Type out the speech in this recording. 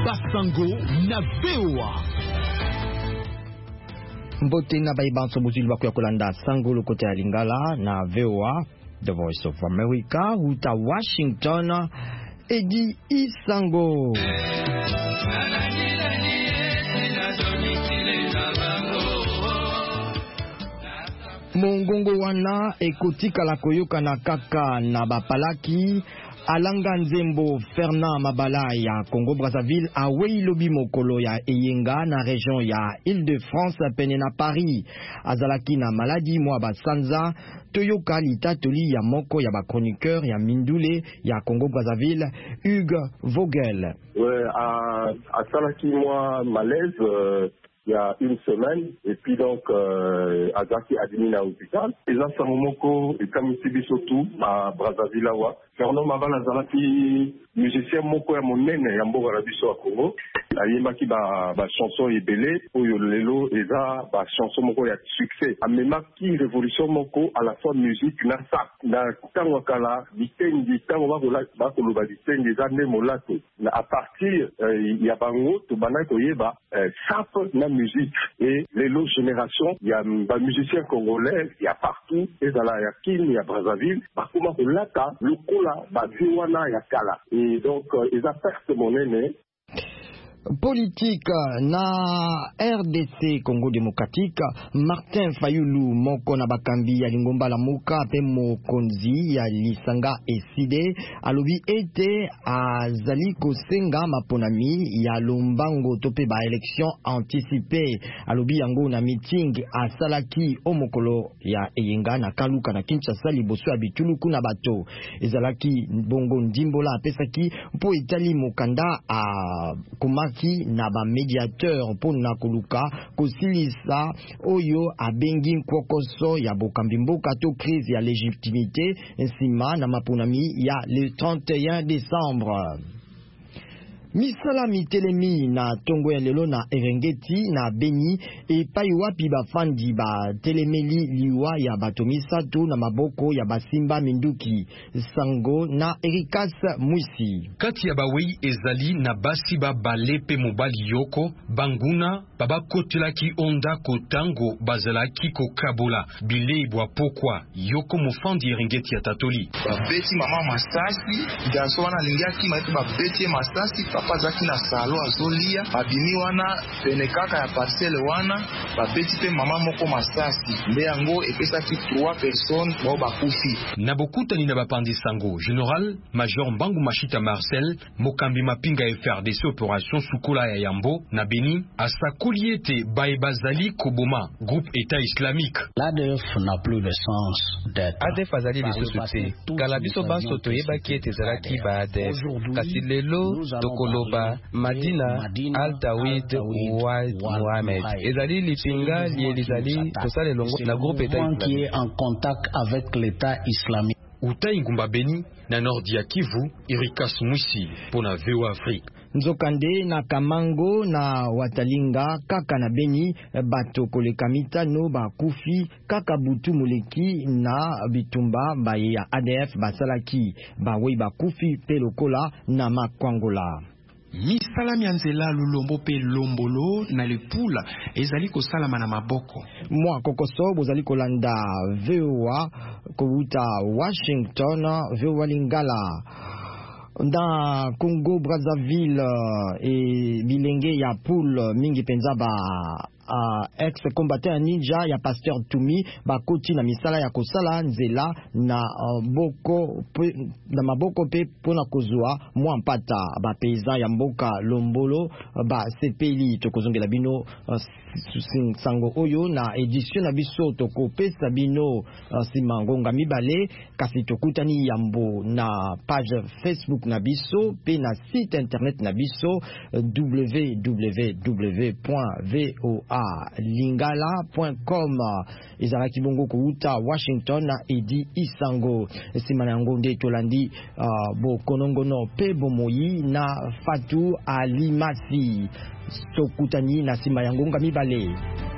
Basango na VOA. Mbote na baibanso buzili bako ya kolanda Sango lokote ya Lingala na VOA, The Voice of America, huta Washington, Edi Isango. Mongongo wana ekotika la koyoka na kaka na bapalaki. Alanga Nzembo Fernand Mabala ya Congo Brazzaville awei lobi mokolo ya eyenga na region ya Île-de-France pene na Paris. Azalaki na maladi mwa basanza toyoka litatoli ya moko ya ba chroniqueur ya Mindule ya Congo Brazzaville, Hugues Vogel. Ouais, azalaki mwa malaise il y a une semaine, et puis donc Azaki admis à l'hôpital. Et là, ça momoko et comme ici surtout à Brazzaville là, Fernand Mabala Azalaki musicien moko ya monene ya mboka na biso ya Congo. Ayembaki ba chanson ebele oyo lelo eza ba chanson moko ya succès. Amemaki révolution moko à la fois musique na sa na tango kala bitengi tango ba koloba bitengi eza nde molato. À partir ya bango to bana koyeba sap na musique et les lots génération il y a des musiciens congolais il y a partout et dans la Kin il y a Brazzaville bakuma kolata lokola ba viwana ya kala et donc ils a perte monene. Politique na RDC Congo démocratique, Martin Fayulu moko na bakambi ya lingomba la muka pe mokonzi ya lisanga eside alobi ete azali kosenga maponami ya lombango tope ba élection anticipée. Alobi yango na meeting asalaki omokolo ya eyenga na Kaluka na Kinshasa liboso ya bituluku na bato. Ezalaki bongo ndimbola apesaki mpo etali mokanda a komaki na ba médiateur pour na koluka kosilisa oyo abengi kokoso ya bokambi mboka to crise ya légitimité nsima na maponami ya le 31 décembre. Misala mitelemi na tongo ya lelo na Erengeti na Beni e pai wapi bafandi ba telemeli liwa ya bato misato na maboko ya basimba minduki Sango na Erikas Mwisi. Kati ya bawei ezali na basi ba balepe mobali yoko banguna baba kotelaki onda kotango bazalaki kokabola bilebwa pokwa yoko mofandi Erengeti ya Tatoli. Babeti mama masasi gaso wana lingiaki maitu babeti masasi pazaki na salo azolia babimi wana pene kaka ya parcelle wana babeti pe mama moko masasi nde yango epesaki 3 personnes bao bakufi. Na bokutani na bapandi Sango General Major Mbangu Mashita Marcel mokambi mapinga FRDC opération Sukola ya Yambo na Beni asakoli ete baebazali koboma groupe État islamique. L'ADF n'a plus de sens d'être. ADF azali lisusu te kala biso banso toyebaki ete ezalaki ba ADF kasi lelo tokoloba Madina Al-Tawid Ouad Mohamed ezali lipinga lielizali kosala longo na groupe État qui est en contact avec l'État islamique. Utai Ngumba Beni na Nord ya Kivu, Erikas Mwisi pona VOA Afrique. Nzokande na Kamango na Watalinga kaka na Beni bato koleka mitano bakufi kaka butu muleki na bitumba baye ya ADF basalaki bawe bakufi pelokola na makwangola. Misala mianzela lulombo pe lombolo na lepula ezali kosalama na maboko. Mwa kokoso bozali kolanda VOA kouta Washington VOA Lingala. Na Congo Brazzaville et bilenge ya poule mingi penza ba ex-combattant ninja ya Pasteur Tumi bakoti na misala ya kosala nzela na maboko pe pona kozwa mwa mpata ba paysan ya mboka Lombolo ba sepeli tokozongela bino sango oyo na edition na biso tokopesa bino simangonga mibale kasi tokutani yambo na page Facebook na biso pe na site internet na biso www.voalingala.com. ezalaki bongo kouta Washington na Edi Isango simana yango nde tolandi bokonongono pe bomoyi na Fatou Alimasi tokutani na sima yango nga mibale.